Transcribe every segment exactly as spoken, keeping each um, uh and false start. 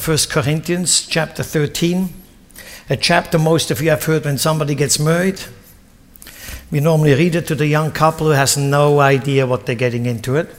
First Corinthians chapter thirteen, a chapter most of you have heard when somebody gets married. We normally read it to the young couple who has no idea what they're getting into it.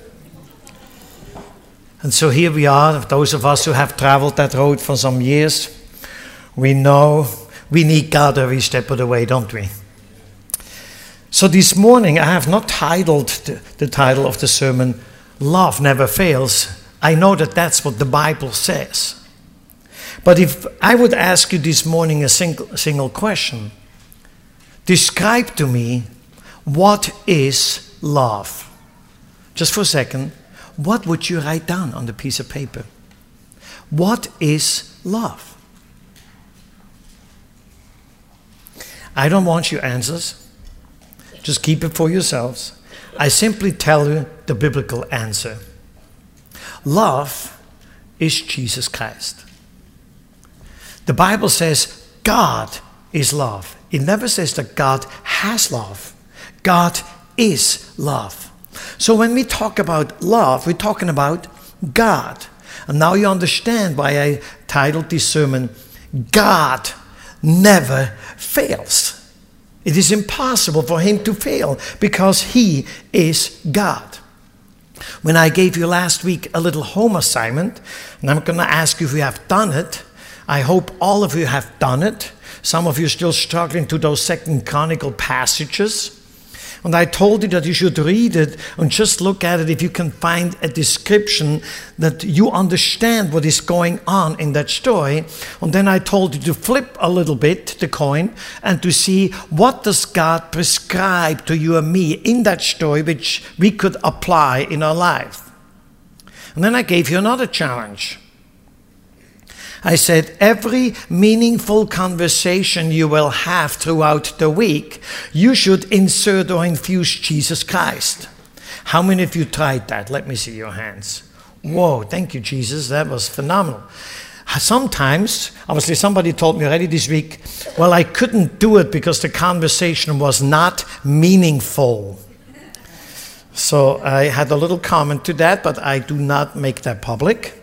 And so here we are, those of us who have traveled that road for some years, we know we need God every step of the way, don't we? So this morning I have not titled the, the title of the sermon, Love Never Fails. I know that that's what the Bible says. But if I would ask you this morning a single, single question, describe to me, what is love? Just for a second, what would you write down on the piece of paper? What is love? I don't want your answers. Just keep it for yourselves. I simply tell you the biblical answer. Love is Jesus Christ. The Bible says God is love. It never says that God has love. God is love. So when we talk about love, we're talking about God. And now you understand why I titled this sermon, God Never Fails. It is impossible for him to fail because he is God. When I gave you last week a little home assignment, and I'm going to ask you if you have done it, I hope all of you have done it. Some of you are still struggling to those Second Chronicle passages. And I told you that you should read it and just look at it if you can find a description that you understand what is going on in that story. And then I told you to flip a little bit the coin and to see what does God prescribe to you and me in that story which we could apply in our life. And then I gave you another challenge. I said, every meaningful conversation you will have throughout the week, you should insert or infuse Jesus Christ. How many of you tried that? Let me see your hands. Whoa, thank you, Jesus. That was phenomenal. Sometimes, obviously somebody told me already this week, well, I couldn't do it because the conversation was not meaningful. So I had a little comment to that, but I do not make that public.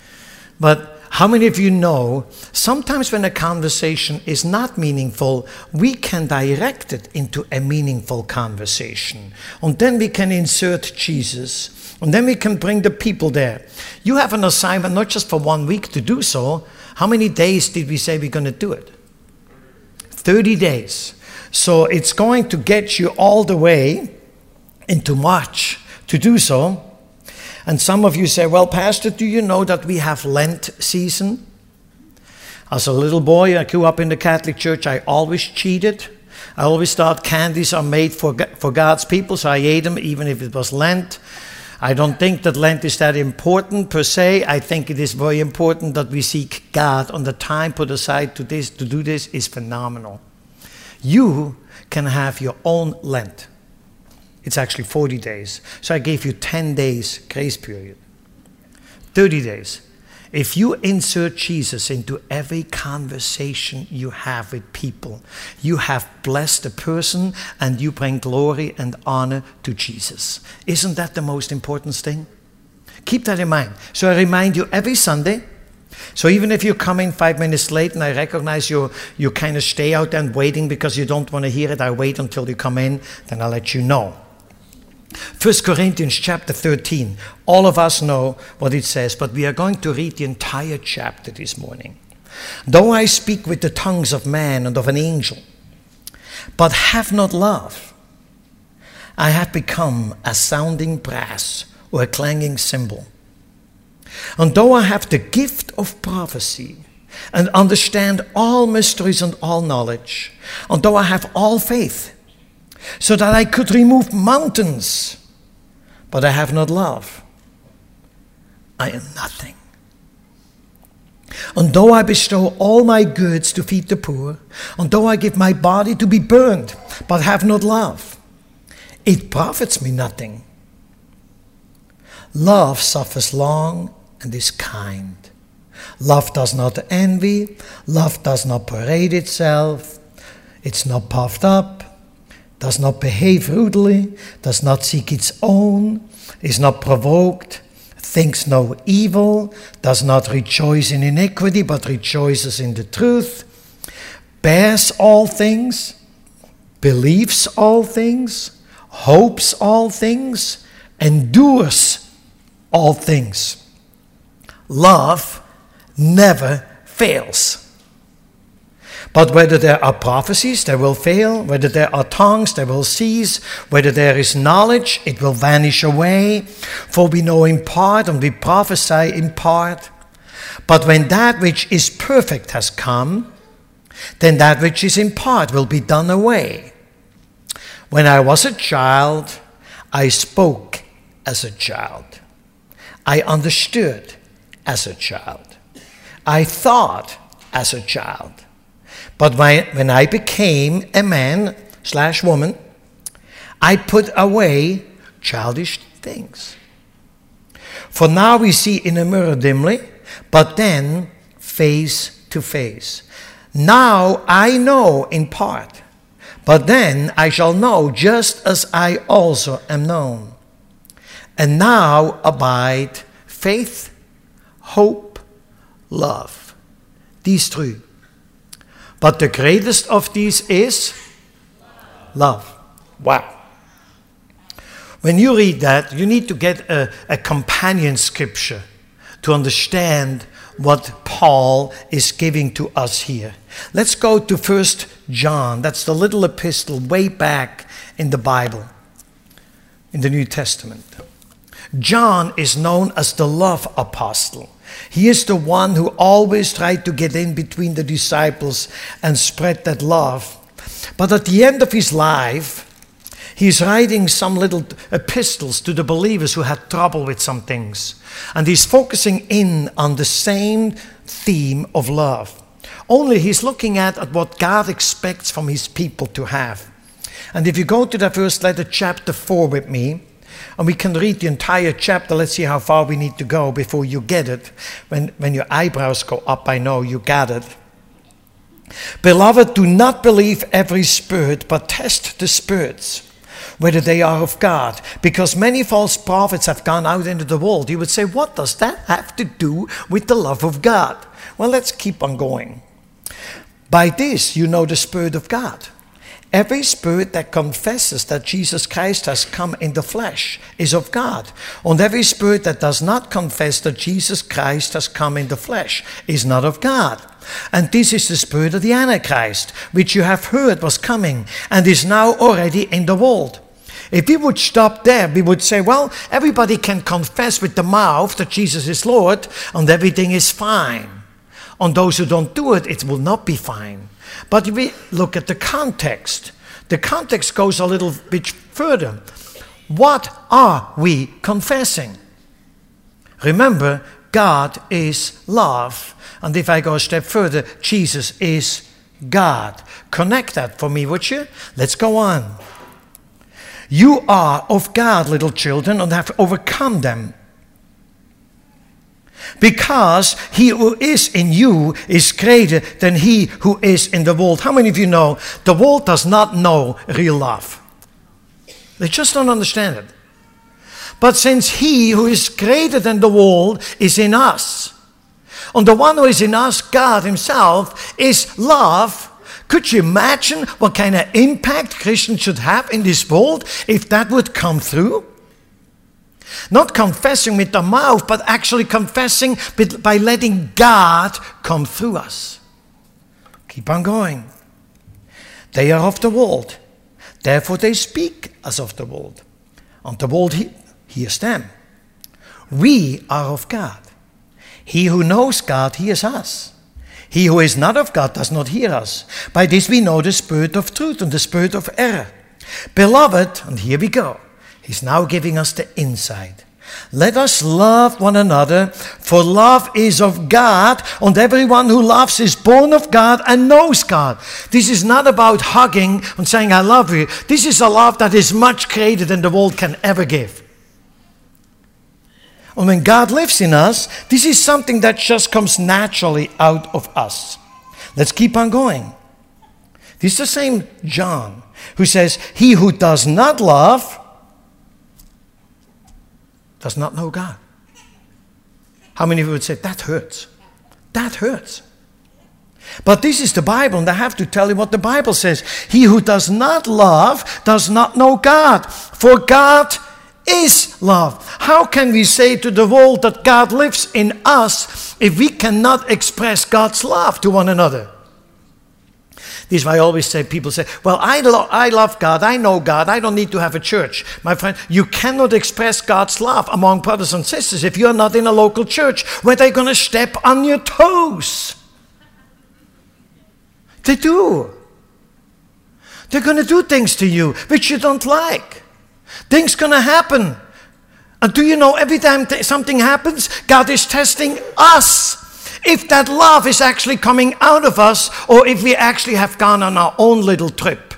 But how many of you know, sometimes when a conversation is not meaningful, we can direct it into a meaningful conversation. And then we can insert Jesus. And then we can bring the people there. You have an assignment not just for one week to do so. How many days did we say we're going to do it? thirty days. So it's going to get you all the way into March to do so. And some of you say, well, Pastor, do you know that we have Lent season? As a little boy, I grew up in the Catholic Church. I always cheated. I always thought candies are made for, for God's people, so I ate them even if it was Lent. I don't think that Lent is that important per se. I think it is very important that we seek God, and the time put aside to this to do this is phenomenal. You can have your own Lent. It's actually forty days. So I gave you ten days grace period. thirty days. If you insert Jesus into every conversation you have with people, you have blessed a person and you bring glory and honor to Jesus. Isn't that the most important thing? Keep that in mind. So I remind you every Sunday. So even if you come in five minutes late and I recognize you, you kind of stay out and waiting because you don't want to hear it, I wait until you come in, then I'll let you know. First Corinthians chapter thirteen. All of us know what it says, but we are going to read the entire chapter this morning. Though I speak with the tongues of man and of an angel, but have not love, I have become a sounding brass or a clanging cymbal. And though I have the gift of prophecy and understand all mysteries and all knowledge, and though I have all faith, so that I could remove mountains, but I have not love, I am nothing. And though I bestow all my goods to feed the poor, and though I give my body to be burned, but have not love, it profits me nothing. Love suffers long and is kind. Love does not envy. Love does not parade itself. It's not puffed up, does not behave rudely, does not seek its own, is not provoked, thinks no evil, does not rejoice in iniquity, but rejoices in the truth, bears all things, believes all things, hopes all things, endures all things. Love never fails. But whether there are prophecies, they will fail. Whether there are tongues, they will cease. Whether there is knowledge, it will vanish away. For we know in part and we prophesy in part. But when that which is perfect has come, then that which is in part will be done away. When I was a child, I spoke as a child. I understood as a child. I thought as a child. But when I became a man slash woman, I put away childish things. For now we see in a mirror dimly, but then face to face. Now I know in part, but then I shall know just as I also am known. And now abide faith, hope, love. These three. But the greatest of these is love. Wow. When you read that, you need to get a, a companion scripture to understand what Paul is giving to us here. Let's go to First John. That's the little epistle way back in the Bible, in the New Testament. John is known as the love apostle. He is the one who always tried to get in between the disciples and spread that love. But at the end of his life, he's writing some little epistles to the believers who had trouble with some things. And he's focusing in on the same theme of love. Only he's looking at, at what God expects from his people to have. And if you go to that first letter, chapter four with me, and we can read the entire chapter. Let's see how far we need to go before you get it. When, when your eyebrows go up, I know you got it. Beloved, do not believe every spirit, but test the spirits, whether they are of God. Because many false prophets have gone out into the world. You would say, what does that have to do with the love of God? Well, let's keep on going. By this you know the Spirit of God. Every spirit that confesses that Jesus Christ has come in the flesh is of God. And every spirit that does not confess that Jesus Christ has come in the flesh is not of God. And this is the spirit of the Antichrist, which you have heard was coming and is now already in the world. If we would stop there, we would say, well, everybody can confess with the mouth that Jesus is Lord and everything is fine. On those who don't do it, it will not be fine. But if we look at the context, the context goes a little bit further. What are we confessing? Remember, God is love. And if I go a step further, Jesus is God. Connect that for me, would you? Let's go on. You are of God, little children, and have overcome them. Because he who is in you is greater than he who is in the world. How many of you know the world does not know real love? They just don't understand it. But since he who is greater than the world is in us, and the one who is in us, God himself, is love, could you imagine what kind of impact Christians should have in this world if that would come through? Not confessing with the mouth, but actually confessing by letting God come through us. Keep on going. They are of the world. Therefore they speak as of the world. And the world he- hears them. We are of God. He who knows God hears us. He who is not of God does not hear us. By this we know the spirit of truth and the spirit of error. Beloved, and here we go. He's now giving us the insight. Let us love one another, for love is of God, and everyone who loves is born of God and knows God. This is not about hugging and saying, I love you. This is a love that is much greater than the world can ever give. And when God lives in us, this is something that just comes naturally out of us. Let's keep on going. This is the same John who says, he who does not love does not know God. How many of you would say, that hurts? That hurts. But this is the Bible, and I have to tell you what the Bible says. He who does not love does not know God, for God is love. How can we say to the world that God lives in us if we cannot express God's love to one another? This is why I always say, people say, well, I, lo- I love God, I know God, I don't need to have a church. My friend, you cannot express God's love among brothers and sisters if you're not in a local church where they're going to step on your toes. They do. They're going to do things to you which you don't like. Things going to happen. And do you know, every time th- something happens, God is testing us. If that love is actually coming out of us, or if we actually have gone on our own little trip.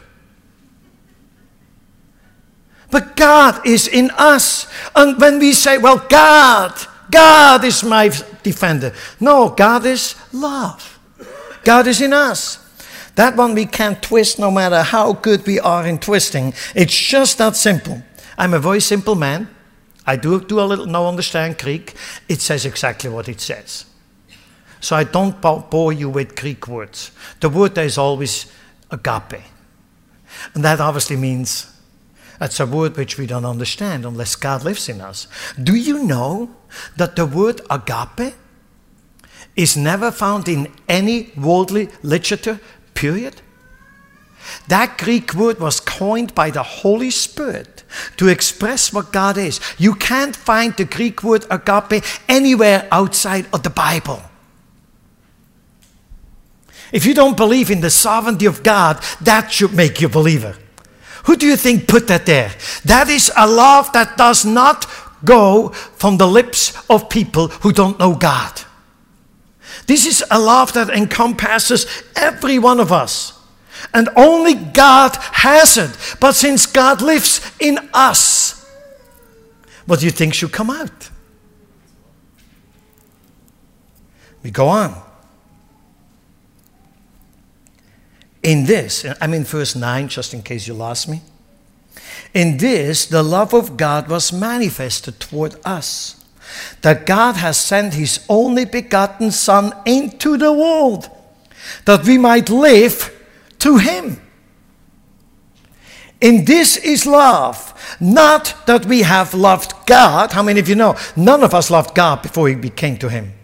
But God is in us. And when we say, well, God, God is my defender. No, God is love. God is in us. That one we can't twist no matter how good we are in twisting. It's just that simple. I'm a very simple man. I do do a little, no understand Greek. It says exactly what it says. So I don't bore you with Greek words. The word there is always agape. And that obviously means that's a word which we don't understand unless God lives in us. Do you know that the word agape is never found in any worldly literature, period? That Greek word was coined by the Holy Spirit to express what God is. You can't find the Greek word agape anywhere outside of the Bible. If you don't believe in the sovereignty of God, that should make you a believer. Who do you think put that there? That is a love that does not go from the lips of people who don't know God. This is a love that encompasses every one of us. And only God has it. But since God lives in us, what do you think should come out? We go on. In this, I'm in verse nine, just in case you lost me. In this, the love of God was manifested toward us, that God has sent his only begotten Son into the world, that we might live to him. In this is love, not that we have loved God. How many of you know? None of us loved God before we came to him.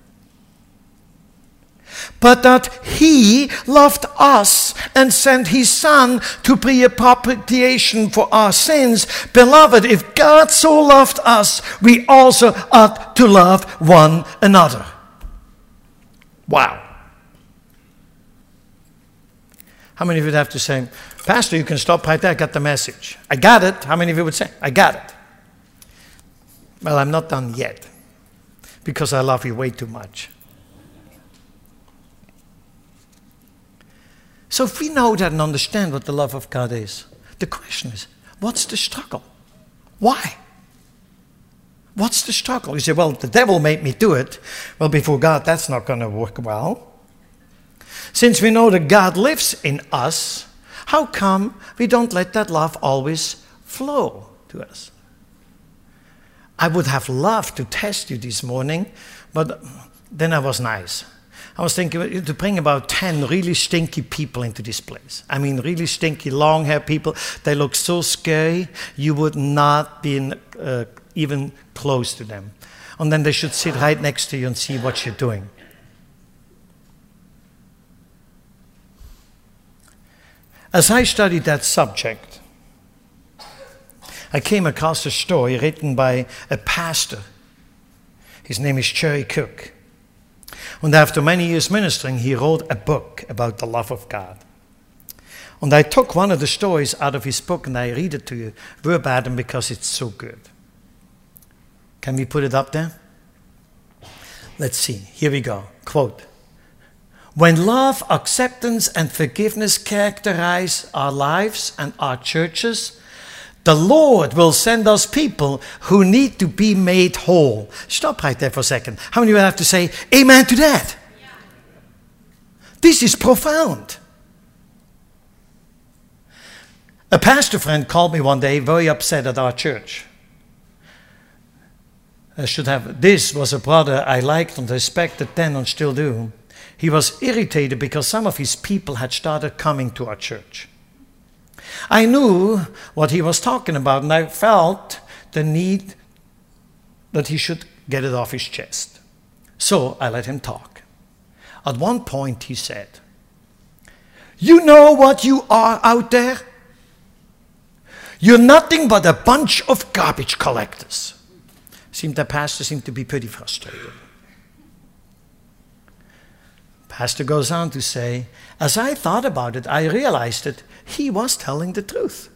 But that he loved us and sent his Son to be a propitiation for our sins. Beloved, if God so loved us, we also ought to love one another. Wow. How many of you would have to say, Pastor, you can stop right there, I got the message. I got it. How many of you would say, I got it? Well, I'm not done yet, because I love you way too much. So if we know that and understand what the love of God is, the question is, what's the struggle? Why? What's the struggle? You say, well, the devil made me do it. Well, before God, that's not going to work well. Since we know that God lives in us, how come we don't let that love always flow to us? I would have loved to test you this morning, but then I was nice. I was thinking to bring about ten really stinky people into this place. I mean, really stinky, long-haired people. They look so scary, you would not be in, uh, even close to them. And then they should sit right next to you and see what you're doing. As I studied that subject, I came across a story written by a pastor. His name is Jerry Cook. And after many years ministering, he wrote a book about the love of God. And I took one of the stories out of his book and I read it to you verbatim because it's so good. Can we put it up there? Let's see. Here we go. Quote. When love, acceptance, and forgiveness characterize our lives and our churches, the Lord will send us people who need to be made whole. Stop right there for a second. How many of you have to say amen to that? Yeah. This is profound. A pastor friend called me one day very upset at our church. I should have, this was a brother I liked and respected then and still do. He was irritated because some of his people had started coming to our church. I knew what he was talking about, and I felt the need that he should get it off his chest. So I let him talk. At one point he said, "You know what you are out there? You're nothing but a bunch of garbage collectors." Seemed the pastor seemed to be pretty frustrated. Pastor goes on to say, as I thought about it, I realized that he was telling the truth.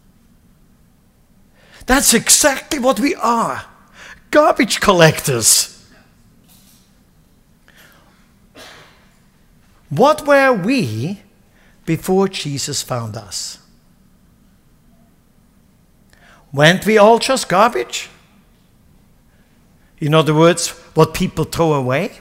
That's exactly what we are. Garbage collectors. What were we before Jesus found us? Weren't we all just garbage? In other words, what people throw away?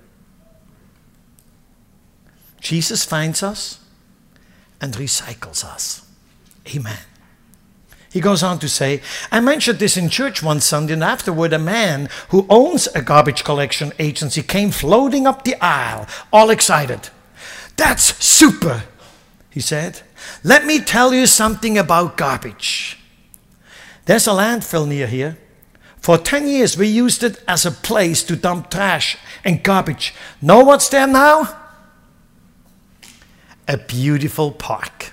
Jesus finds us and recycles us. Amen. He goes on to say, I mentioned this in church one Sunday, and afterward a man who owns a garbage collection agency came floating up the aisle, all excited. "That's super," he said. "Let me tell you something about garbage. There's a landfill near here. For ten years we used it as a place to dump trash and garbage. Know what's there now? A beautiful park."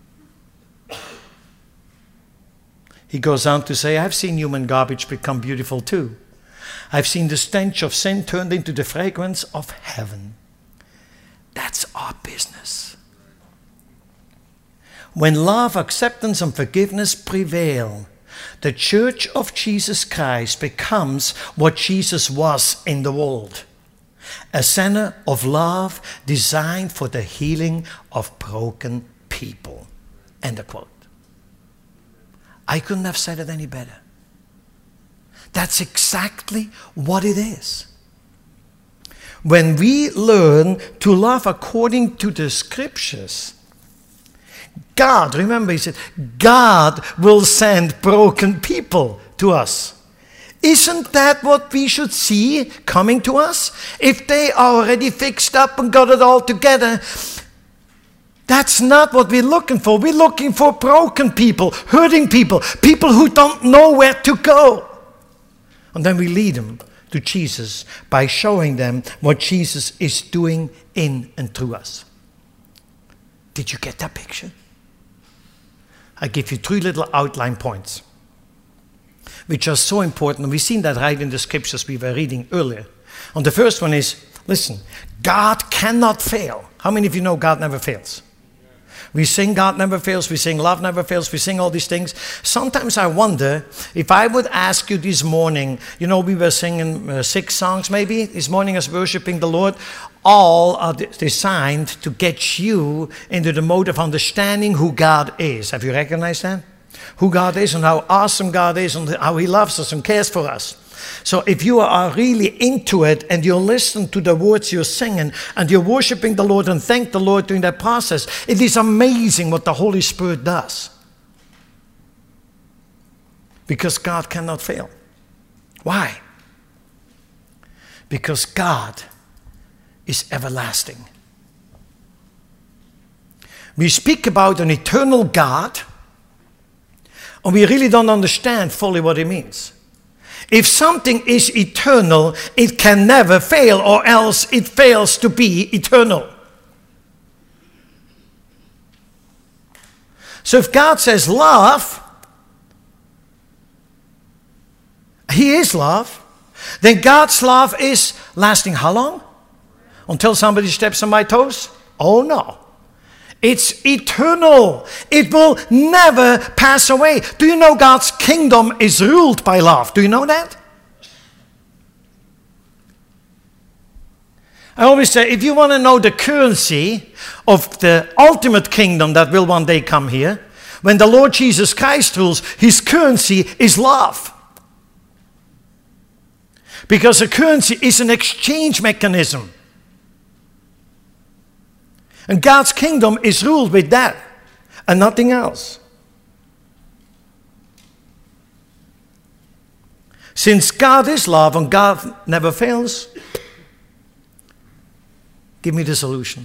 He goes on to say, I've seen human garbage become beautiful too. I've seen the stench of sin turned into the fragrance of heaven. That's our business. When love, acceptance, and forgiveness prevail, the Church of Jesus Christ becomes what Jesus was in the world. A center of love designed for the healing of broken people. End of quote. I couldn't have said it any better. That's exactly what it is. When we learn to love according to the scriptures, God, remember he said, God will send broken people to us. Isn't that what we should see coming to us? If they are already fixed up and got it all together, that's not what we're looking for. We're looking for broken people, hurting people, people who don't know where to go. And then we lead them to Jesus by showing them what Jesus is doing in and through us. Did you get that picture? I give you three little outline points, which are so important. We've seen that right in the scriptures we were reading earlier. And the first one is, listen, God cannot fail. How many of you know God never fails? We sing God never fails, we sing love never fails, we sing all these things. Sometimes I wonder if I would ask you this morning, you know, we were singing uh, six songs maybe this morning as worshiping the Lord. All are de- designed to get you into the mode of understanding who God is. Have you recognized that? Who God is and how awesome God is and how he loves us and cares for us. So if you are really into it and you listen to the words you're singing and you're worshiping the Lord and thank the Lord during that process, it is amazing what the Holy Spirit does. Because God cannot fail. Why? Because God is everlasting. We speak about an eternal God, and we really don't understand fully what it means. If something is eternal, it can never fail, or else it fails to be eternal. So if God says love, he is love, then God's love is lasting how long? Until somebody steps on my toes? Oh no. It's eternal. It will never pass away. Do you know God's kingdom is ruled by love? Do you know that? I always say, if you want to know the currency of the ultimate kingdom that will one day come here, when the Lord Jesus Christ rules, his currency is love. Because a currency is an exchange mechanism. And God's kingdom is ruled with that and nothing else. Since God is love and God never fails, give me the solution.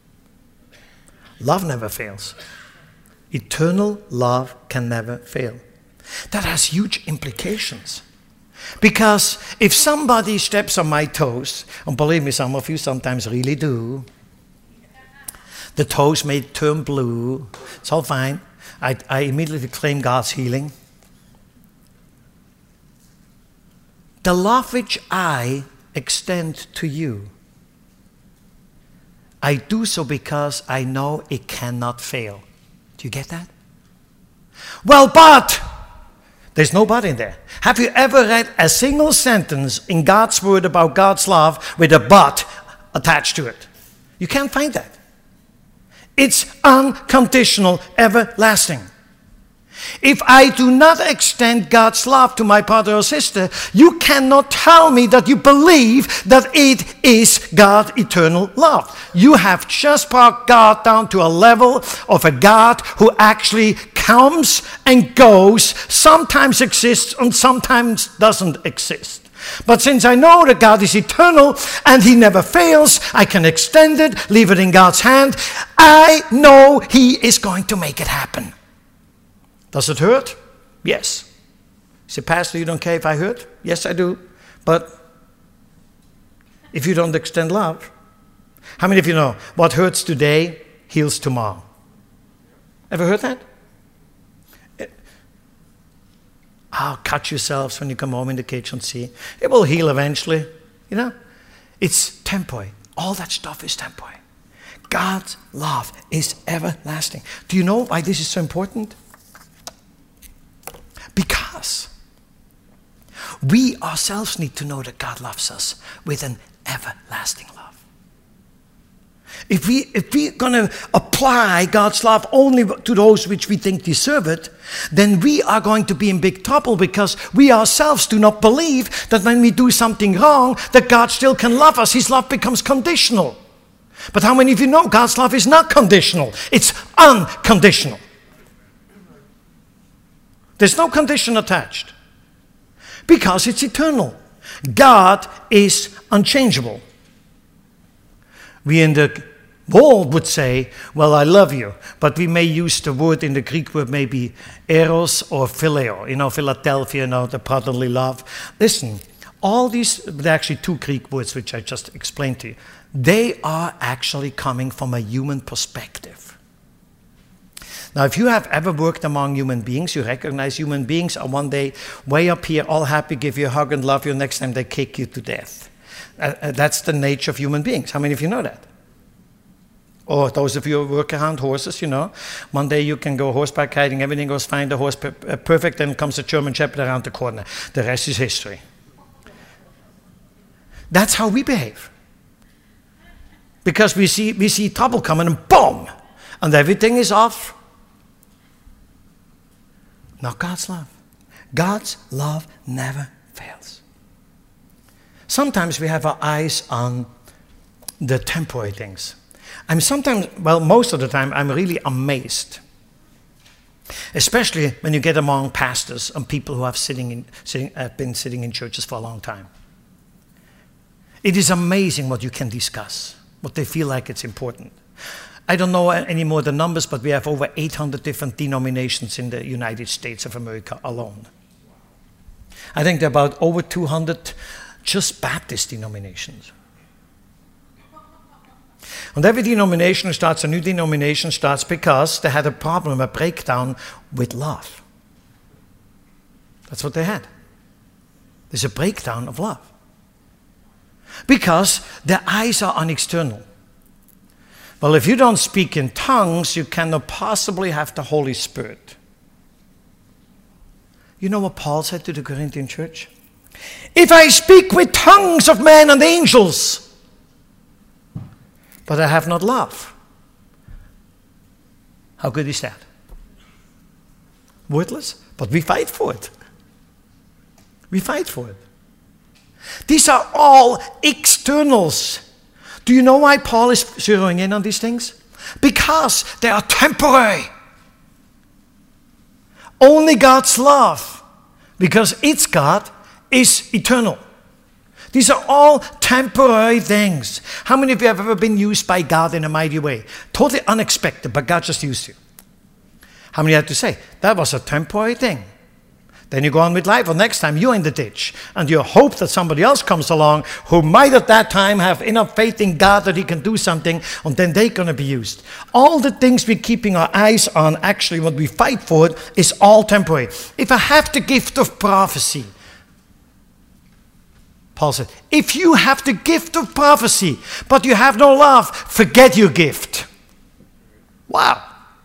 Love never fails. Eternal love can never fail. That has huge implications. Because if somebody steps on my toes, and believe me, some of you sometimes really do, the toes may turn blue, it's all fine. I, I immediately claim God's healing. The love which I extend to you, I do so because I know it cannot fail. Do you get that? Well, but, there's no but in there. Have you ever read a single sentence in God's word about God's love with a but attached to it? You can't find that. It's unconditional, everlasting. If I do not extend God's love to my brother or sister, you cannot tell me that you believe that it is God's eternal love. You have just brought God down to a level of a God who actually comes and goes, sometimes exists and sometimes doesn't exist. But since I know that God is eternal and He never fails, I can extend it, leave it in God's hand. I know He is going to make it happen. Does it hurt? Yes. You say, Pastor, you don't care if I hurt? Yes, I do. But if you don't extend love, how many of you know what hurts today heals tomorrow? Ever heard that? Oh, cut yourselves when you come home in the kitchen, see. It will heal eventually. You know? It's temporary. All that stuff is temporary. God's love is everlasting. Do you know why this is so important? Because we ourselves need to know that God loves us with an everlasting love. If, we, if we're going to apply God's love only to those which we think deserve it, then we are going to be in big trouble because we ourselves do not believe that when we do something wrong, that God still can love us. His love becomes conditional. But how many of you know God's love is not conditional? It's unconditional. There's no condition attached because it's eternal. God is unchangeable. We in the world would say, well, I love you, but we may use the word in the Greek word maybe eros or phileo, you know, Philadelphia, you know, the brotherly love. Listen, all these, there are actually two Greek words which I just explained to you. They are actually coming from a human perspective. Now, if you have ever worked among human beings, you recognize human beings are one day way up here, all happy, give you a hug and love you. Next time they kick you to death. Uh, that's the nature of human beings. How many of you know that? Or those of you who work around horses, you know. One day you can go horseback riding, everything goes fine, the horse per- uh, perfect, then comes a German Shepherd around the corner. The rest is history. That's how we behave. Because we see, we see trouble coming and boom! And everything is off. Not God's love. God's love never fails. Sometimes we have our eyes on the temporary things. I'm sometimes, well, most of the time, I'm really amazed. Especially when you get among pastors and people who have sitting in, sitting, have been sitting in churches for a long time. It is amazing what you can discuss, what they feel like it's important. I don't know anymore the numbers, but we have over eight hundred different denominations in the United States of America alone. I think there are about over two hundred just Baptist denominations. And every denomination starts, a new denomination starts because they had a problem, a breakdown with love. That's what they had. There's a breakdown of love. Because their eyes are on external. Well, if you don't speak in tongues, you cannot possibly have the Holy Spirit. You know what Paul said to the Corinthian church? If I speak with tongues of men and angels, but I have not love, how good is that? Worthless, but we fight for it. We fight for it. These are all externals. Do you know why Paul is zeroing in on these things? Because they are temporary. Only God's love, because it's God, is eternal. These are all temporary things. How many of you have ever been used by God in a mighty way? Totally unexpected, but God just used you. How many had to say, that was a temporary thing? Then you go on with life, or next time you're in the ditch, and you hope that somebody else comes along who might at that time have enough faith in God that he can do something, and then they're going to be used. All the things we're keeping our eyes on, actually what we fight for, is all temporary. If I have the gift of prophecy, Paul said, if you have the gift of prophecy, but you have no love, forget your gift. Wow.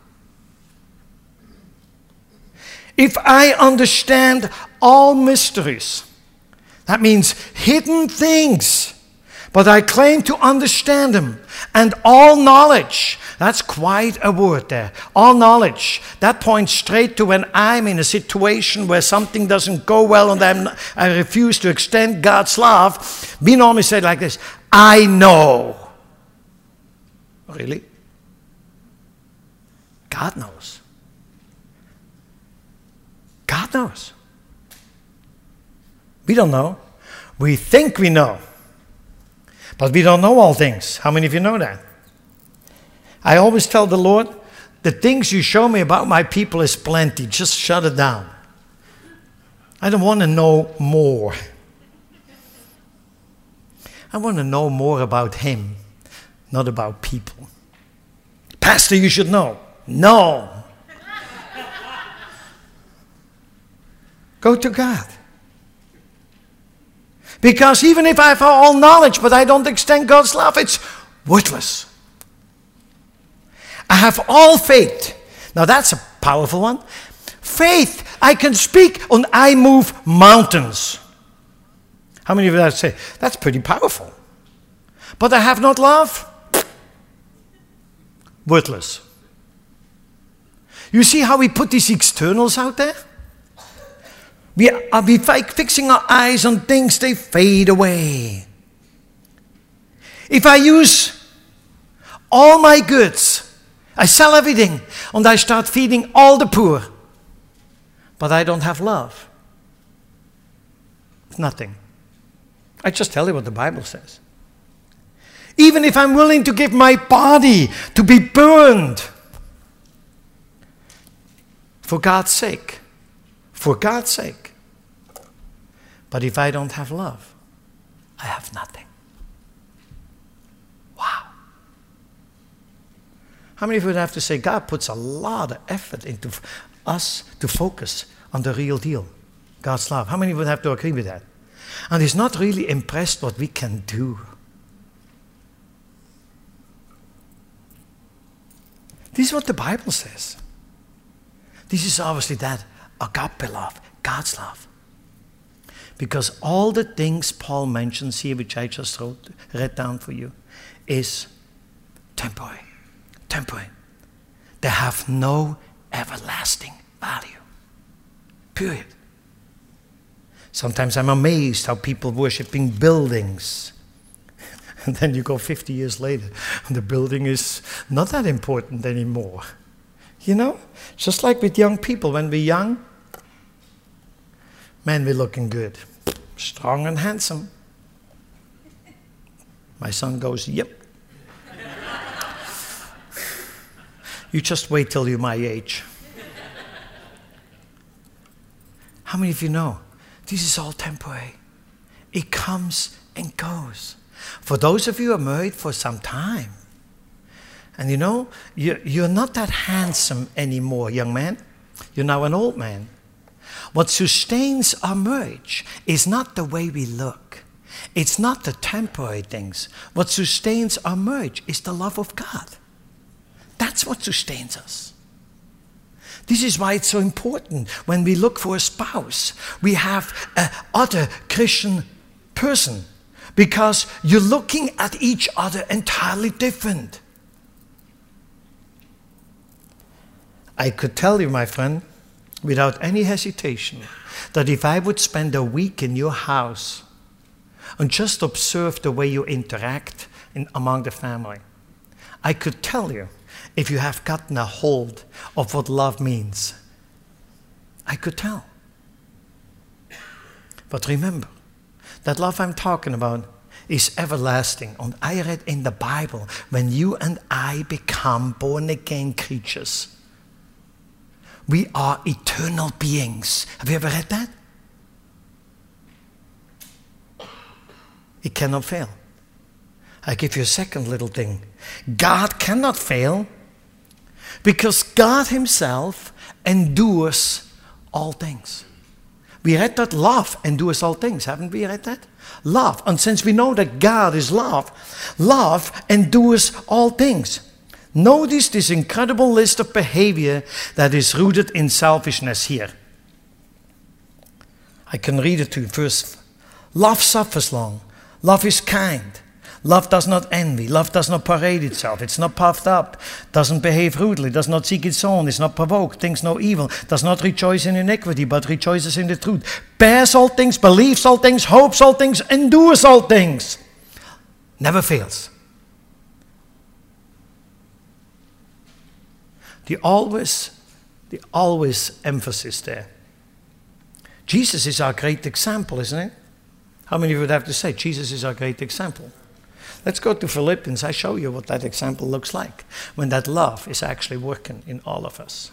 If I understand all mysteries, that means hidden things, but I claim to understand them, and all knowledge, that's quite a word there, all knowledge, that points straight to when I'm in a situation where something doesn't go well and I'm, I refuse to extend God's love. We normally say it like this, I know. Really? God knows. God knows. We don't know. We think we know. But we don't know all things. How many of you know that? I always tell the Lord, the things you show me about my people is plenty. Just shut it down. I don't want to know more. I want to know more about him, not about people. Pastor, you should know. No. Go to God. Because even if I have all knowledge, but I don't extend God's love, it's worthless. I have all faith. Now that's a powerful one. Faith, I can speak and I move mountains. How many of you that say, that's pretty powerful. But I have not love? Worthless. You see how we put these externals out there? We are we fixing our eyes on things, they fade away. If I use all my goods, I sell everything, and I start feeding all the poor, but I don't have love, it's nothing. I just tell you what the Bible says. Even if I'm willing to give my body to be burned for God's sake, for God's sake. But if I don't have love, I have nothing. Wow. How many of you would have to say, God puts a lot of effort into us to focus on the real deal, God's love? How many would have to agree with that? And he's not really impressed what we can do. This is what the Bible says. This is obviously that agape love, God's love. Because all the things Paul mentions here, which I just wrote, read down for you, is temporary. Temporary. They have no everlasting value. Period. Sometimes I'm amazed how people worshiping buildings. And then you go fifty years later, and the building is not that important anymore. You know? Just like with young people, when we're young, man, we're looking good. Strong and handsome. My son goes, yep. You just wait till you're my age. How many of you know? This is all temporary. It comes and goes. For those of you who are married for some time, and you know, you're, you're not that handsome anymore, young man. You're now an old man. What sustains our marriage is not the way we look. It's not the temporary things. What sustains our marriage is the love of God. That's what sustains us. This is why it's so important when we look for a spouse, we have a other Christian person, because you're looking at each other entirely different. I could tell you, my friend, without any hesitation, that if I would spend a week in your house and just observe the way you interact in, among the family, I could tell you if you have gotten a hold of what love means. I could tell. But remember, that love I'm talking about is everlasting. And I read in the Bible, when you and I become born-again creatures, we are eternal beings. Have you ever read that? It cannot fail. I give you a second little thing. God cannot fail because God himself endures all things. We read that love endures all things. Haven't we read that? Love. And since we know that God is love, love endures all things. Notice this incredible list of behavior that is rooted in selfishness here. I can read it to you first. Love suffers long. Love is kind. Love does not envy. Love does not parade itself. It's not puffed up. Doesn't behave rudely. Does not seek its own. Is not provoked. Thinks no evil. Does not rejoice in iniquity, but rejoices in the truth. Bears all things. Believes all things. Hopes all things. Endures all things. Never fails. The always, the always emphasis there. Jesus is our great example, isn't it? How many of you would have to say, Jesus is our great example? Let's go to Philippians. I show you what that example looks like when that love is actually working in all of us.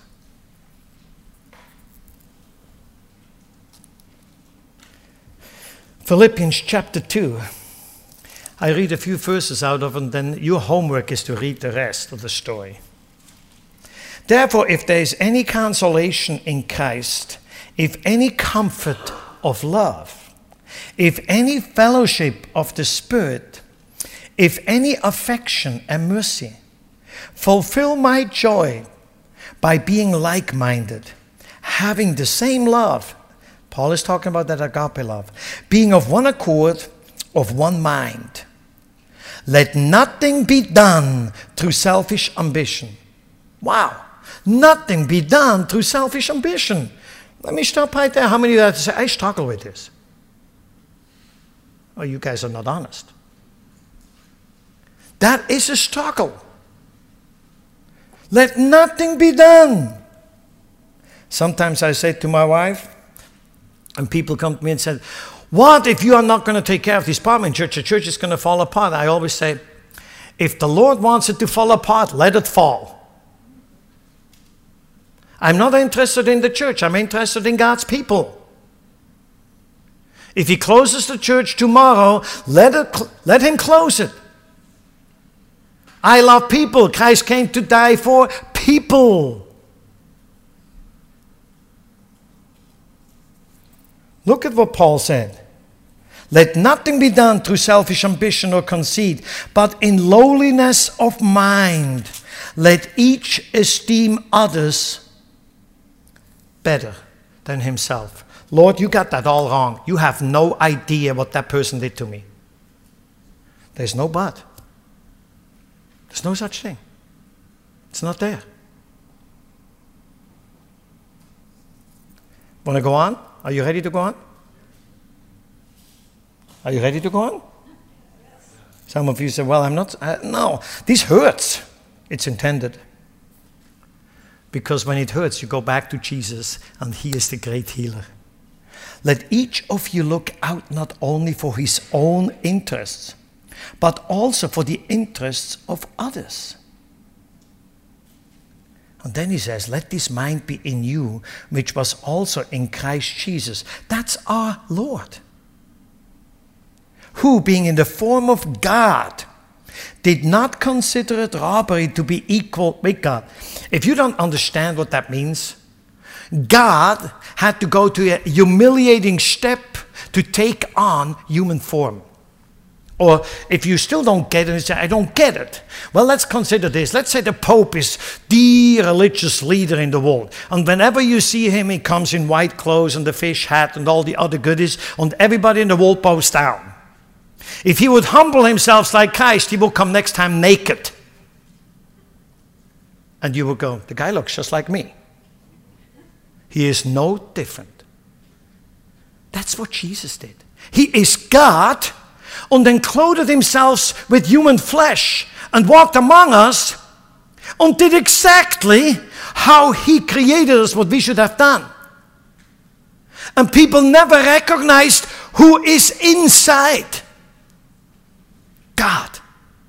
Philippians chapter two. I read a few verses out of it, and then your homework is to read the rest of the story. Therefore, if there is any consolation in Christ, if any comfort of love, if any fellowship of the Spirit, if any affection and mercy, fulfill my joy by being like-minded, having the same love. Paul is talking about that agape love. Being of one accord, of one mind. Let nothing be done through selfish ambition. Wow. Nothing be done through selfish ambition. Let me stop right there. How many of you have to say, I struggle with this? Oh, you guys are not honest. That is a struggle. Let nothing be done. Sometimes I say to my wife, and people come to me and say, what if you are not going to take care of this problem in church? The church is going to fall apart. I always say, if the Lord wants it to fall apart, let it fall. I'm not interested in the church. I'm interested in God's people. If he closes the church tomorrow, let it, let him close it. I love people. Christ came to die for people. Look at what Paul said. Let nothing be done through selfish ambition or conceit, but in lowliness of mind, let each esteem others better than himself. Lord, you got that all wrong. You have no idea what that person did to me. There's no but. There's no such thing. It's not there. Want to go on? Are you ready to go on? Are you ready to go on? Some of you say, well, I'm not. Uh, no, this hurts. It's intended. Because when it hurts, you go back to Jesus, and he is the great healer. Let each of you look out not only for his own interests, but also for the interests of others. And then he says, let this mind be in you, which was also in Christ Jesus. That's our Lord. Who, being in the form of God, did not consider it robbery to be equal with God. If you don't understand what that means, God had to go to a humiliating step to take on human form. Or if you still don't get it, you say, I don't get it. Well, let's consider this. Let's say the Pope is the religious leader in the world. And whenever you see him, he comes in white clothes and the fish hat and all the other goodies, and everybody in the world bows down. If he would humble himself like Christ, he will come next time naked. And you will go, the guy looks just like me. He is no different. That's what Jesus did. He is God, and then clothed himself with human flesh and walked among us and did exactly how he created us, what we should have done. And people never recognized who is inside? God.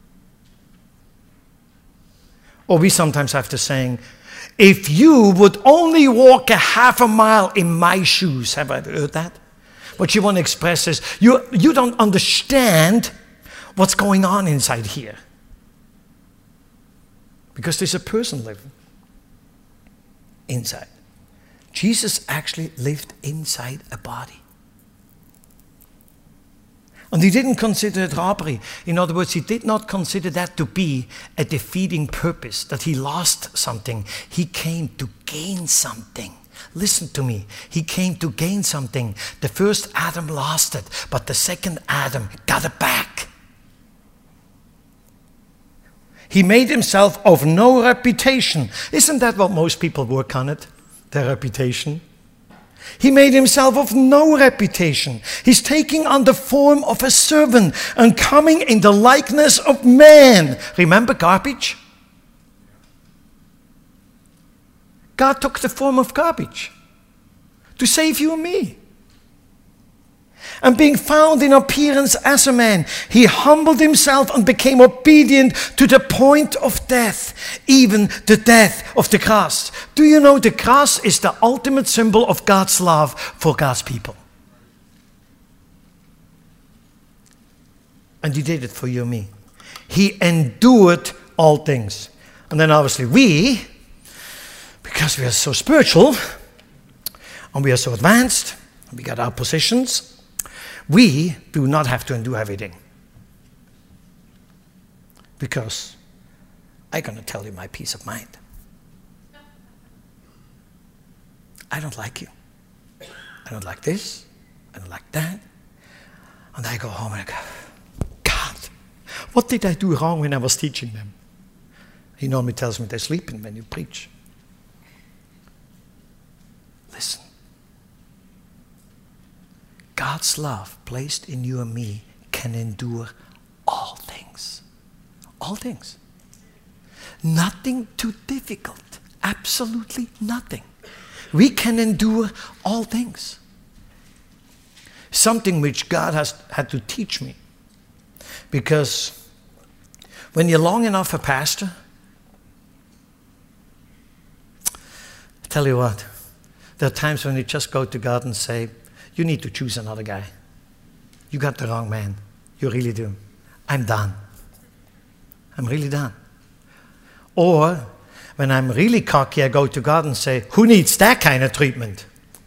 Or we sometimes have the saying, if you would only walk a half a mile in my shoes. Have I heard that? What you want to express is, you, you don't understand what's going on inside here. Because there's a person living inside. Jesus actually lived inside a body. And he didn't consider it robbery. In other words, he did not consider that to be a defeating purpose, that he lost something. He came to gain something. Listen to me. He came to gain something. The first Adam lost it, but the second Adam got it back. He made himself of no reputation. Isn't that what most people work on it? Their reputation. He made himself of no reputation. He's taking on the form of a servant and coming in the likeness of man. Remember garbage? God took the form of garbage to save you and me. And being found in appearance as a man, he humbled himself and became obedient to the point of death, even the death of the cross. Do you know the cross is the ultimate symbol of God's love for God's people? And he did it for you and me. He endured all things. And then obviously we, because we are so spiritual, and we are so advanced, and we got our positions, we do not have to endure everything. Because I'm going to tell you my peace of mind. I don't like you. I don't like this. I don't like that. And I go home and I go, God, what did I do wrong when I was teaching them? He normally tells me they're sleeping when you preach. Listen. God's love placed in you and me can endure all things. All things. Nothing too difficult. Absolutely nothing. We can endure all things. Something which God has had to teach me. Because when you're long enough a pastor, I tell you what, there are times when you just go to God and say, you need to choose another guy. You got the wrong man. You really do. I'm done. I'm really done. Or, when I'm really cocky, I go to God and say, who needs that kind of treatment?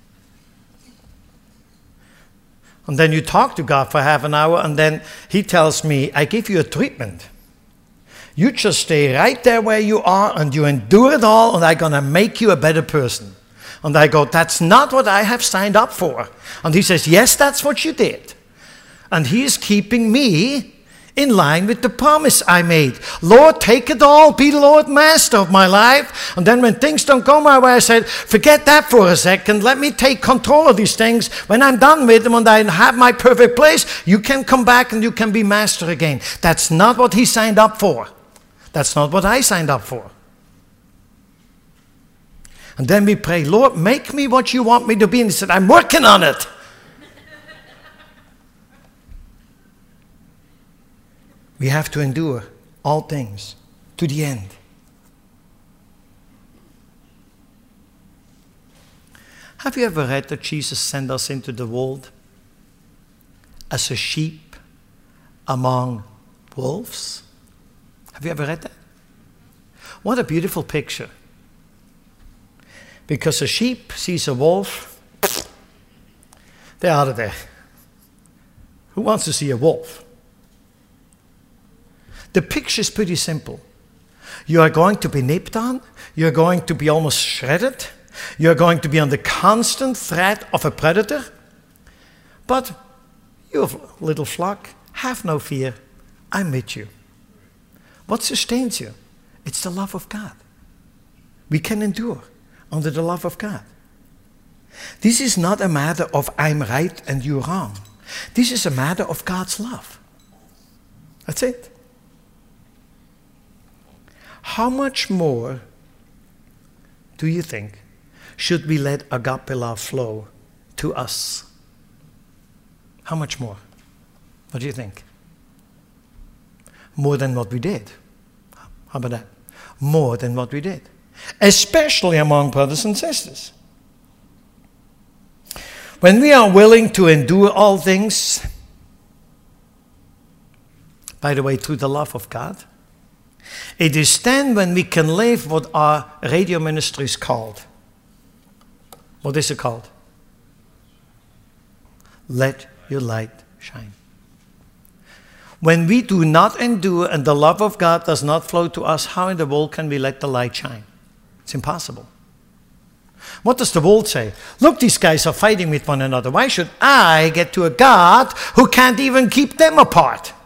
And then you talk to God for half an hour, and then he tells me, I give you a treatment. You just stay right there where you are, and you endure it all, and I'm going to make you a better person. And I go, that's not what I have signed up for. And he says, yes, that's what you did. And he is keeping me in line with the promise I made. Lord, take it all. Be the Lord Master of my life. And then when things don't go my way, I said, forget that for a second. Let me take control of these things. When I'm done with them and I have my perfect place, you can come back and you can be master again. That's not what he signed up for. That's not what I signed up for. And then we pray, Lord, make me what you want me to be. And he said, I'm working on it. We have to endure all things to the end. Have you ever read that Jesus sent us into the world as a sheep among wolves? Have you ever read that? What a beautiful picture. Because a sheep sees a wolf, they're out of there. Who wants to see a wolf? The picture is pretty simple. You are going to be nipped on. You're going to be almost shredded. You're going to be under constant threat of a predator. But you little flock, have no fear. I'm with you. What sustains you? It's the love of God. We can endure under the love of God. This is not a matter of I'm right and you're wrong. This is a matter of God's love. That's it. How much more do you think should we let agape love flow to us? How much more? What do you think? More than what we did. How about that? More than what we did. Especially among brothers and sisters. When we are willing to endure all things, by the way, through the love of God, it is then when we can live what our radio ministry is called. What is it called? Let your light shine. When we do not endure and the love of God does not flow to us, how in the world can we let the light shine? It's impossible. What does the world say? Look, these guys are fighting with one another. Why should I get to a God who can't even keep them apart?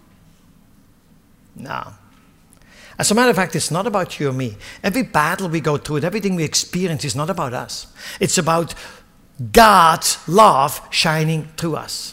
No. As a matter of fact, it's not about you or me. Every battle we go through, everything we experience is not about us. It's about God's love shining through us.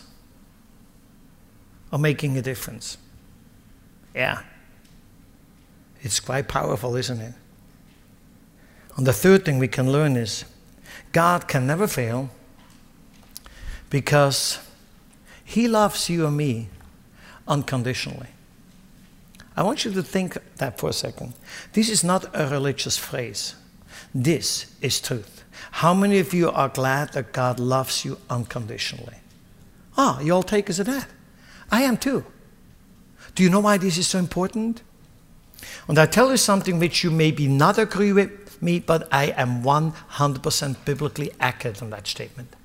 Or making a difference. Yeah. It's quite powerful, isn't it? And the third thing we can learn is God can never fail because He loves you and me unconditionally. I want you to think that for a second. This is not a religious phrase. This is truth. How many of you are glad that God loves you unconditionally? Ah, you all take us at that. I am too. Do you know why this is so important? And I tell you something which you maybe not agree with me, but I am one hundred percent biblically accurate on that statement.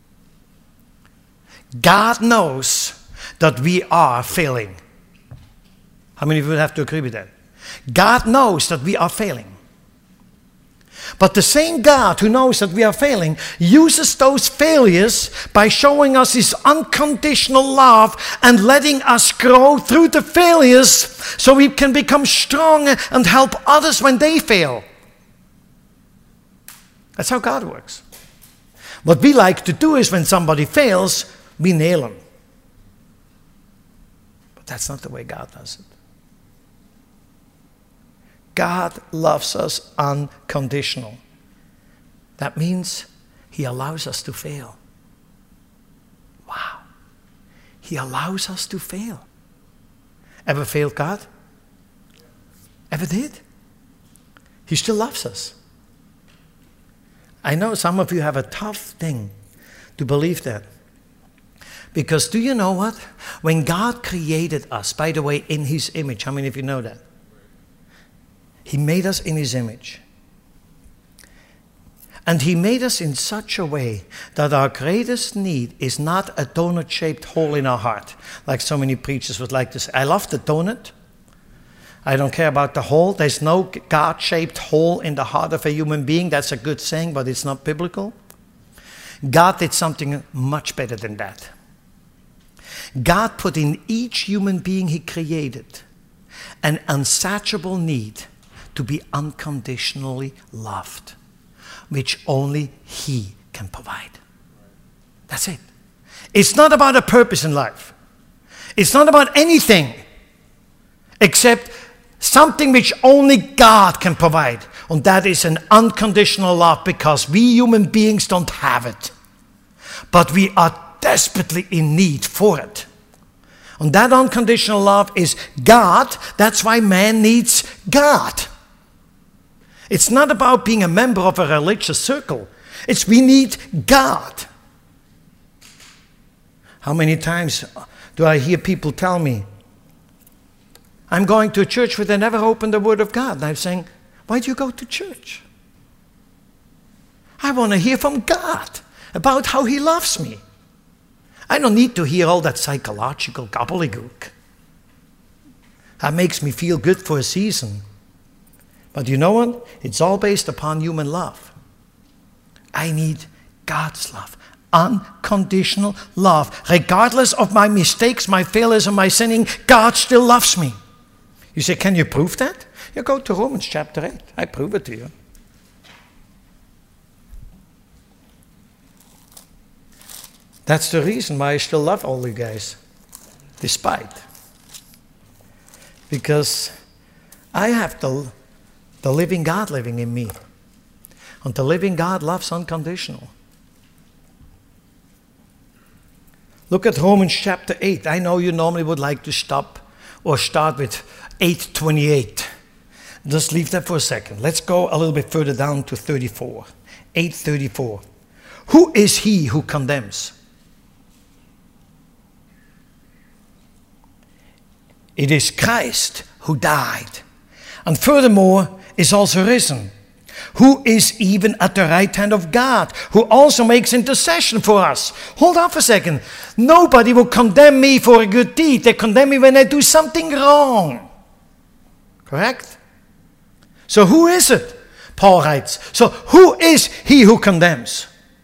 God knows that we are failing. How many of you would have to agree with that? God knows that we are failing. But the same God who knows that we are failing uses those failures by showing us His unconditional love and letting us grow through the failures so we can become strong and help others when they fail. That's how God works. What we like to do is when somebody fails, we nail them. But that's not the way God does it. God loves us unconditional. That means He allows us to fail. Wow. He allows us to fail. Ever failed God? Ever did? He still loves us. I know some of you have a tough thing to believe that. Because do you know what? When God created us, by the way, in His image, how many of you know that? He made us in His image. And He made us in such a way that our greatest need is not a donut-shaped hole in our heart, like so many preachers would like to say. I love the donut. I don't care about the hole. There's no God-shaped hole in the heart of a human being. That's a good saying, but it's not biblical. God did something much better than that. God put in each human being He created an insatiable need to be unconditionally loved, which only He can provide. That's it. It's not about a purpose in life. It's not about anything except something which only God can provide. And that is an unconditional love, because we human beings don't have it. But we are desperately in need for it. And that unconditional love is God. That's why man needs God. It's not about being a member of a religious circle. It's we need God. How many times do I hear people tell me, I'm going to a church where they never open the Word of God. And I'm saying, why do you go to church? I want to hear from God about how He loves me. I don't need to hear all that psychological gobbledygook. That makes me feel good for a season. But you know what? It's all based upon human love. I need God's love. Unconditional love. Regardless of my mistakes, my failures, and my sinning, God still loves me. You say, can you prove that? You go to Romans chapter eight. I prove it to you. That's the reason why I still love all you guys. Despite. Because I have the, the living God living in me. And the living God loves unconditional. Look at Romans chapter eight. I know you normally would like to stop or start with eight twenty-eight. Just leave that for a second. Let's go a little bit further down to thirty-four. eight thirty-four. Who is he who condemns? It is Christ who died, and furthermore is also risen, who is even at the right hand of God, who also makes intercession for us. Hold on for a second. Nobody will condemn me for a good deed. They condemn me when I do something wrong. Correct? So who is it? Paul writes. So who is he who condemns?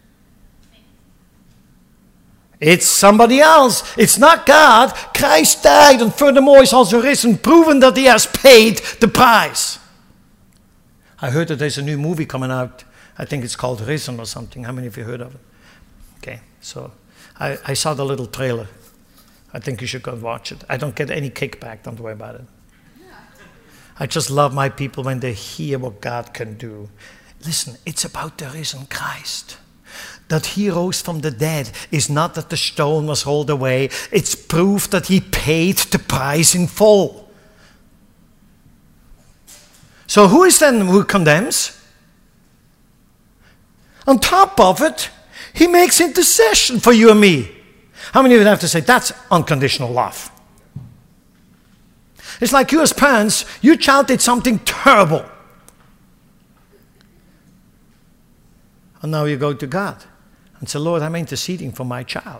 It's somebody else. It's not God. Christ died, and furthermore is also risen, proven that he has paid the price. I heard that there's a new movie coming out. I think it's called Risen or something. How many of you heard of it? Okay, so I, I saw the little trailer. I think you should go and watch it. I don't get any kickback. Don't worry about it. I just love my people when they hear what God can do. Listen, it's about the risen Christ. That he rose from the dead is not that the stone was rolled away. It's proof that he paid the price in full. So who is then who condemns? On top of it, he makes intercession for you and me. How many of you have to say, that's unconditional love? It's like you as parents, your child did something terrible. And now you go to God and say, Lord, I'm interceding for my child.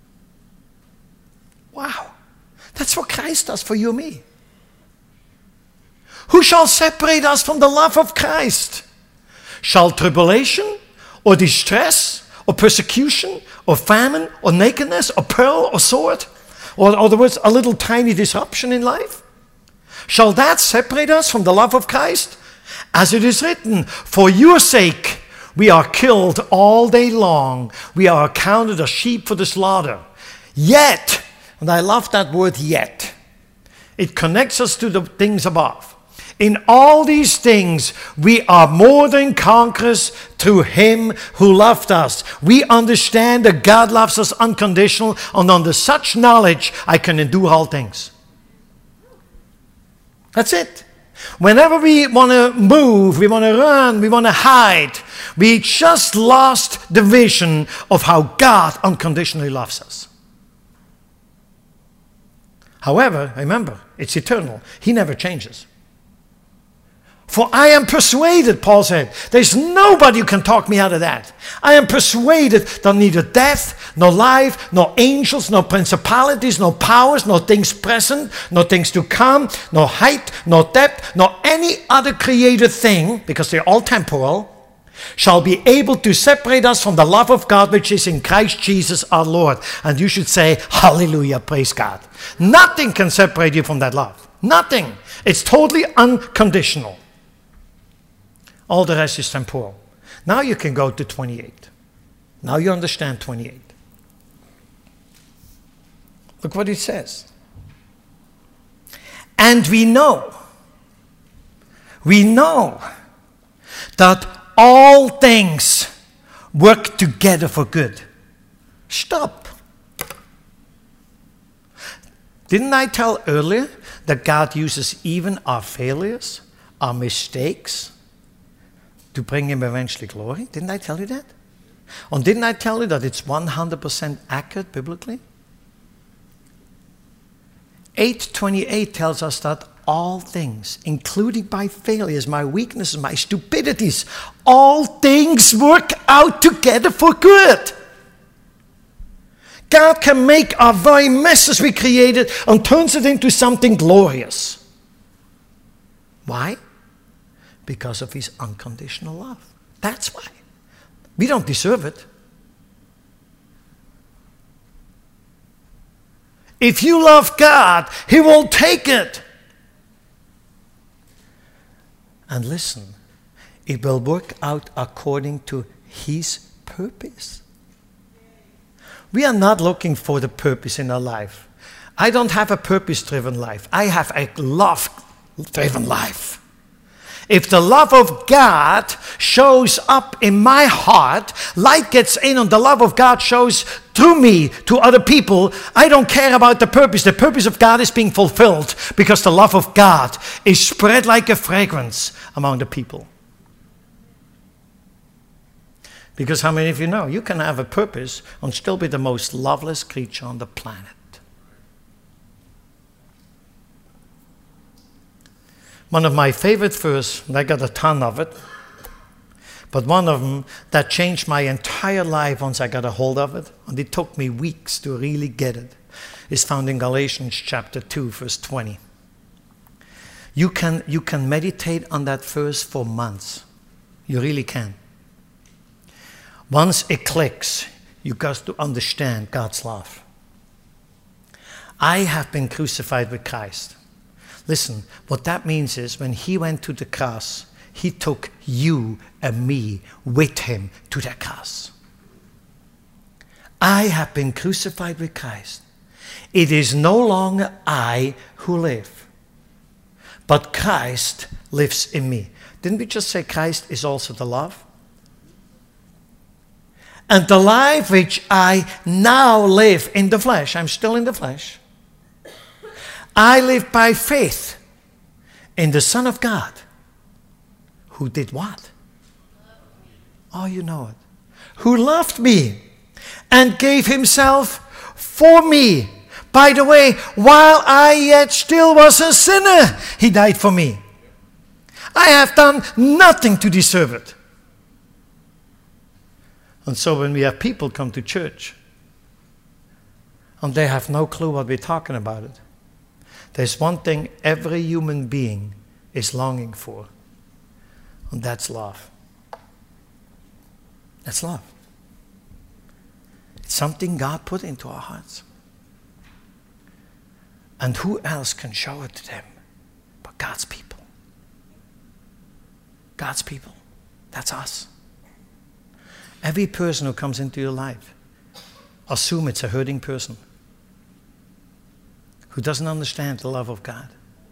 Wow. That's what Christ does for you and me. Who shall separate us from the love of Christ? Shall tribulation or distress or persecution or famine or nakedness or peril or sword? Or in other words, a little tiny disruption in life? Shall that separate us from the love of Christ? As it is written, for your sake we are killed all day long. We are accounted as sheep for the slaughter. Yet, and I love that word yet, it connects us to the things above. In all these things, we are more than conquerors through him who loved us. We understand that God loves us unconditional, and under such knowledge, I can endure all things. That's it. Whenever we want to move, we want to run, we want to hide, we just lost the vision of how God unconditionally loves us. However, remember, it's eternal. He never changes. For I am persuaded, Paul said, there's nobody who can talk me out of that. I am persuaded that neither death, nor life, nor angels, nor principalities, nor powers, nor things present, nor things to come, nor height, nor depth, nor any other created thing, because they're all temporal, shall be able to separate us from the love of God which is in Christ Jesus our Lord. And you should say, hallelujah, praise God. Nothing can separate you from that love. Nothing. It's totally unconditional. All the rest is temporal. Now you can go to twenty-eight. Now you understand twenty-eight. Look what it says. And we know, we know that all things work together for good. Stop. Didn't I tell earlier that God uses even our failures, our mistakes, to bring him eventually glory? Didn't I tell you that? And didn't I tell you that it's one hundred percent accurate biblically? eight twenty-eight tells us that all things, including my failures, my weaknesses, my stupidities, all things work out together for good. God can make our very messes we created and turns it into something glorious. Why? Because of his unconditional love. That's why. We don't deserve it. If you love God, he will take it. And listen, it will work out according to his purpose. We are not looking for the purpose in our life. I don't have a purpose-driven life. I have a love-driven life. If the love of God shows up in my heart, light gets in and the love of God shows through me to other people, I don't care about the purpose. The purpose of God is being fulfilled because the love of God is spread like a fragrance among the people. Because how many of you know you can have a purpose and still be the most loveless creature on the planet? One of my favorite verses, and I got a ton of it, but one of them that changed my entire life once I got a hold of it, and it took me weeks to really get it, is found in Galatians chapter two, verse twenty. You can, you can meditate on that verse for months. You really can. Once it clicks, you got to understand God's love. I have been crucified with Christ. Listen, what that means is when he went to the cross, he took you and me with him to the cross. I have been crucified with Christ. It is no longer I who live, but Christ lives in me. Didn't we just say Christ is also the love? And the life which I now live in the flesh, I'm still in the flesh, I live by faith in the Son of God, who did what? Oh, you know it. Who loved me and gave himself for me. By the way, while I yet still was a sinner, he died for me. I have done nothing to deserve it. And so when we have people come to church and they have no clue what we're talking about it, there's one thing every human being is longing for, and that's love. That's love. It's something God put into our hearts. And who else can show it to them but God's people? God's people. That's us. Every person who comes into your life, assume it's a hurting person who doesn't understand the love of God.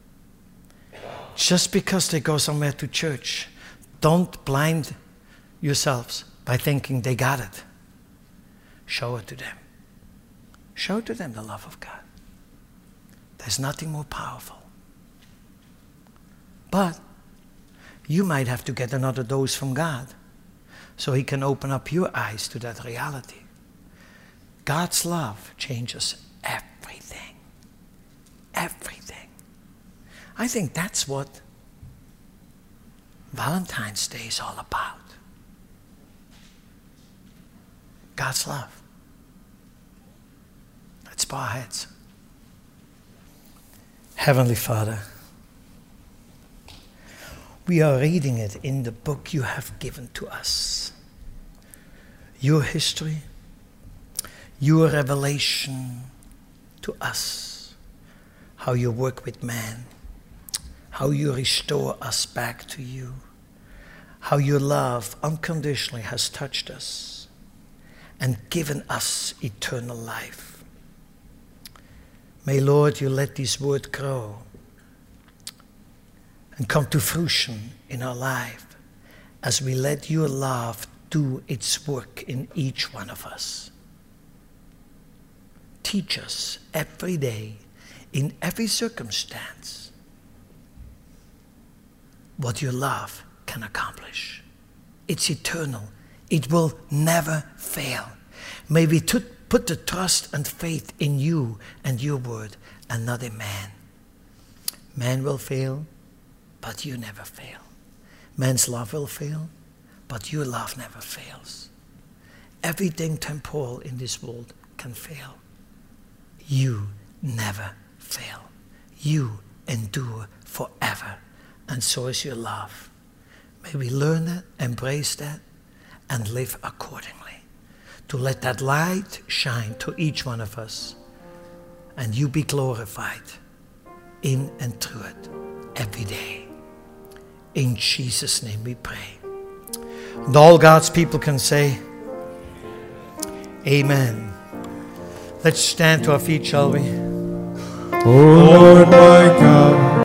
Just because they go somewhere to church, don't blind yourselves by thinking they got it. Show it to them. Show to them the love of God. There's nothing more powerful. But you might have to get another dose from God so he can open up your eyes to that reality. God's love changes everything. Everything. I think that's what Valentine's Day is all about. God's love. Let's bow our heads. Heavenly Father, we are reading it in the book you have given to us. Your history, your revelation to us. How you work with man, how you restore us back to you, how your love unconditionally has touched us and given us eternal life. May, Lord, you let this word grow and come to fruition in our life as we let your love do its work in each one of us. Teach us every day, in every circumstance, what your love can accomplish. It's eternal. It will never fail. May we t- put the trust and faith in you and your word and not in man. Man will fail, but you never fail. Man's love will fail, but your love never fails. Everything temporal in this world can fail. You never fail. You endure forever, and so is your love. May we learn that, embrace that, and live accordingly. To let that light shine to each one of us, and you be glorified in and through it every day. In Jesus' name we pray. And all God's people can say, Amen. Let's stand to our feet, shall we? O Lord my God.